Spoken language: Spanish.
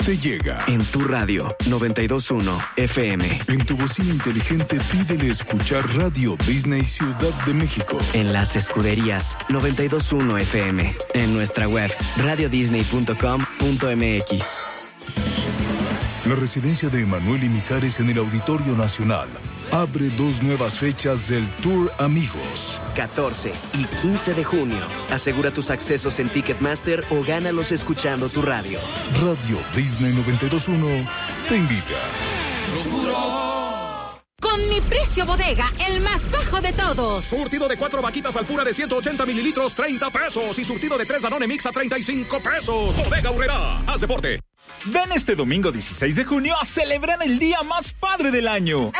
te llega en tu radio 92.1 FM. En tu bocina inteligente pídele escuchar Radio Disney Ciudad de México. En las escuderías 92.1 FM. En nuestra web radiodisney.com.mx. La residencia de Emanuel y Mijares en el Auditorio Nacional abre 2 nuevas fechas del Tour Amigos. 14 y 15 de junio. Asegura tus accesos en Ticketmaster o gánalos escuchando tu radio. Radio Disney 92.1 te invita. Con mi precio bodega, el más bajo de todos. Surtido de 4 vaquitas Alpura de 180 mililitros, 30 pesos. Y surtido de 3 Danone Mix a 35 pesos. Bodega Aurrerá, haz deporte. Ven este domingo 16 de junio a celebrar el día más padre del año.